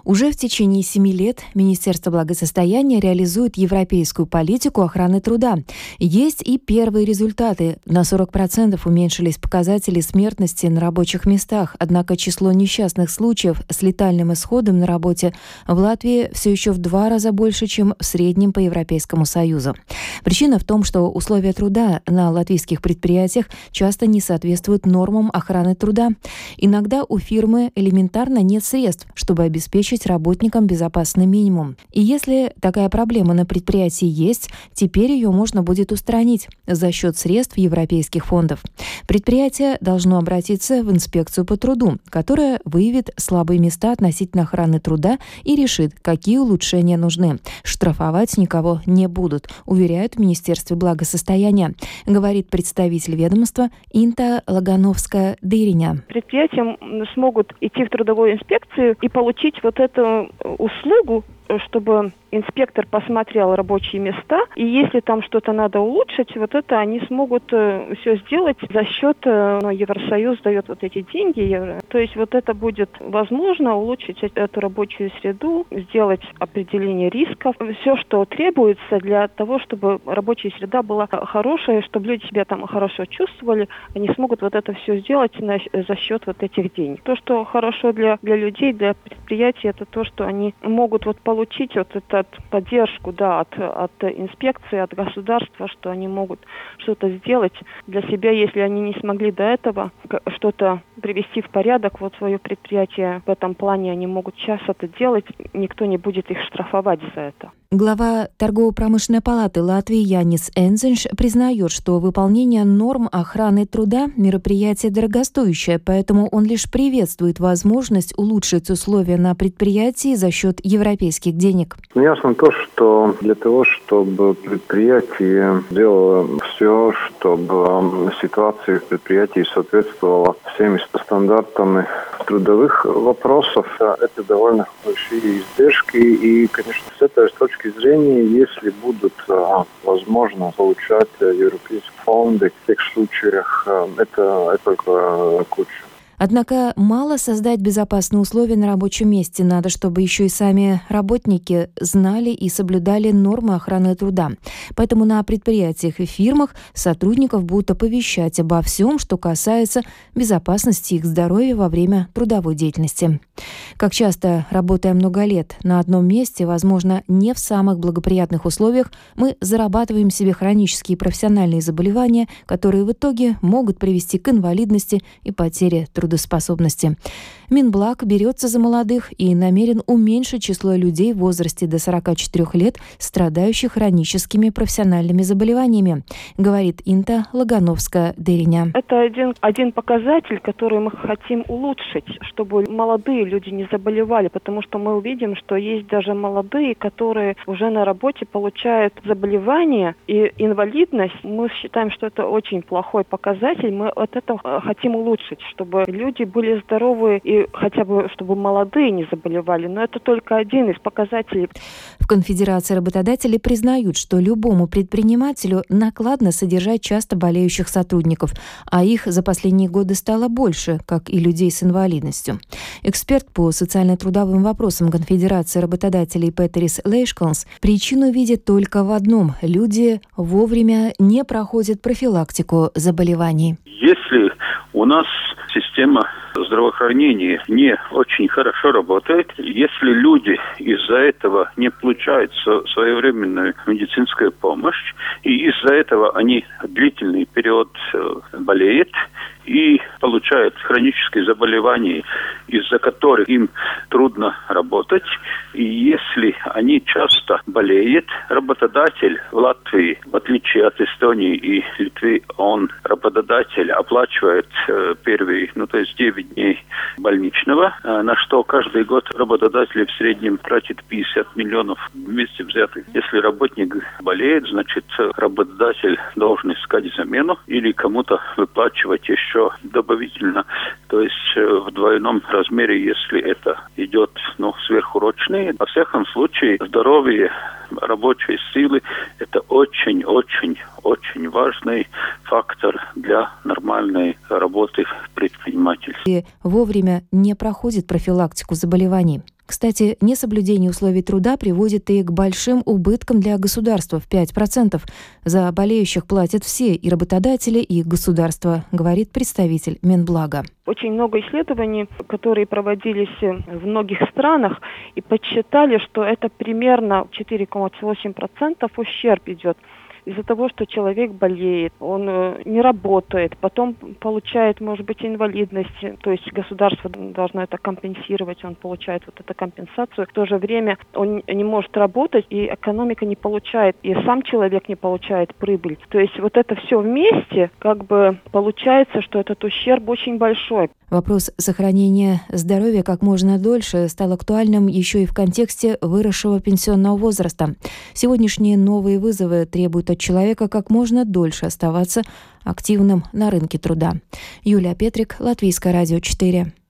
Уже в течение 7 лет Министерство благосостояния реализует европейскую политику охраны труда. Есть и первые результаты. На 40% уменьшились показатели смертности на рабочих местах, однако число несчастных случаев с летальным исходом на работе в Латвии все еще в 2 раза больше, чем в среднем по Европейскому Союзу. Причина в том, что условия труда на латвийских предприятиях часто не соответствуют нормам охраны труда. Иногда у фирмы элементарно нет средств, чтобы обеспечить работникам безопасный минимум. И если такая проблема на предприятии есть, теперь ее можно будет устранить за счет средств европейских фондов. Предприятие должно обратиться в инспекцию по труду, которая выявит слабые места относительно охраны труда и решит, какие улучшения нужны. Штрафовать никого не будут, уверяют в Министерстве благосостояния, говорит представитель ведомства Инта Лагановская-Дыриня. Предприятия смогут идти в трудовую инспекцию и получить вот эту услугу, чтобы инспектор посмотрел рабочие места, и если там что-то надо улучшить, вот это они смогут все сделать за счет, Евросоюз дает вот эти деньги, то есть вот это будет возможно улучшить эту рабочую среду, сделать определение рисков, все, что требуется для того, чтобы рабочая среда была хорошая, чтобы люди себя там хорошо чувствовали, они смогут вот это все сделать за счет вот этих денег. То, что хорошо для людей, для предприятий, это то, что они могут вот получить вот эту поддержку, от инспекции, от государства, что они могут что-то сделать для себя, если они не смогли до этого что-то привести в порядок, вот свое предприятие в этом плане они могут сейчас это делать, никто не будет их штрафовать за это. Глава Торгово-промышленной палаты Латвии Янис Энзинш признает, что выполнение норм охраны труда – мероприятие дорогостоящее, поэтому он лишь приветствует возможность улучшить условия на предприятии за счет европейских денег. Ясно то, что для того, чтобы предприятие делало все, чтобы ситуация в предприятии соответствовала всеми стандартами трудовых вопросов, это довольно большие издержки. И, конечно, с этой точки зрения, если будут возможно получать европейские фонды, в тех случаях это только к лучшему. Однако мало создать безопасные условия на рабочем месте. Надо, чтобы еще и сами работники знали и соблюдали нормы охраны труда. Поэтому на предприятиях и фирмах сотрудников будут оповещать обо всем, что касается безопасности их здоровья во время трудовой деятельности. Как часто, работая много лет на одном месте, возможно, не в самых благоприятных условиях, мы зарабатываем себе хронические и профессиональные заболевания, которые в итоге могут привести к инвалидности и потере трудоспособности. Минблаг берется за молодых и намерен уменьшить число людей в возрасте до 44 лет, страдающих хроническими профессиональными заболеваниями, говорит Инта Лагановская-Дыриня. Это один показатель, который мы хотим улучшить, чтобы молодые люди не заболевали, потому что мы увидим, что есть даже молодые, которые уже на работе получают заболевания и инвалидность. Мы считаем, что это очень плохой показатель. Мы от этого хотим улучшить, чтобы люди были здоровы и хотя бы, чтобы молодые не заболевали. Но это только один из показателей. В Конфедерации работодателей признают, что любому предпринимателю накладно содержать часто болеющих сотрудников, а их за последние годы стало больше, как и людей с инвалидностью. Эксперт по социально-трудовым вопросам Конфедерации работодателей Петерис Лейшкалнс причину видит только в одном – люди вовремя не проходят профилактику заболеваний. Если у нас система здравоохранения не очень хорошо работает, если люди из-за этого не получают своевременную медицинскую помощь, и из-за этого они длительный период болеют и получают хронические заболевания, из-за которых им трудно работать, и если они часто болеют, работодатель в Латвии, в отличие от Эстонии и Литвы, работодатель оплачивает первые, то есть 9 дней больничного, на что каждый год работодатели в среднем тратят 50 миллионов вместе взятых. Если работник болеет, значит работодатель должен искать замену или кому-то выплачивать еще добавительно, то есть в двойном размере, если это идет сверхурочные. Во всяком случае, здоровье рабочей силы – это очень-очень-очень важный фактор для нормальной работы предпринимателей. И вовремя не проходит профилактику заболеваний. Кстати, несоблюдение условий труда приводит и к большим убыткам для государства в 5%. За болеющих платят все, и работодатели, и государство, говорит представитель Минблага. Очень много исследований, которые проводились в многих странах, и подсчитали, что это примерно 4,8% ущерб идет. Из-за того, что человек болеет, он не работает, потом получает, может быть, инвалидность, то есть государство должно это компенсировать, он получает вот эту компенсацию. В то же время он не может работать, и экономика не получает, и сам человек не получает прибыль. То есть вот это все вместе, как бы получается, что этот ущерб очень большой. Вопрос сохранения здоровья как можно дольше стал актуальным еще и в контексте выросшего пенсионного возраста. Сегодняшние новые вызовы требуют от человека как можно дольше оставаться активным на рынке труда. Юлия Петрик, Латвийское радио 4.